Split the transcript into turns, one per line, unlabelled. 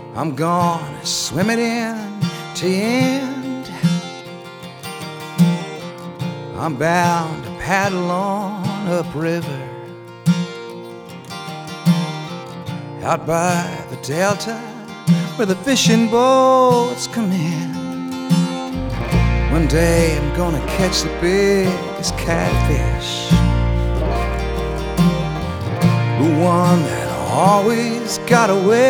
I'm gonna swim it in to the end. I'm bound to paddle on upriver, out by the delta where the fishing boats come in. One day I'm gonna catch the biggest catfish, the one that always got away.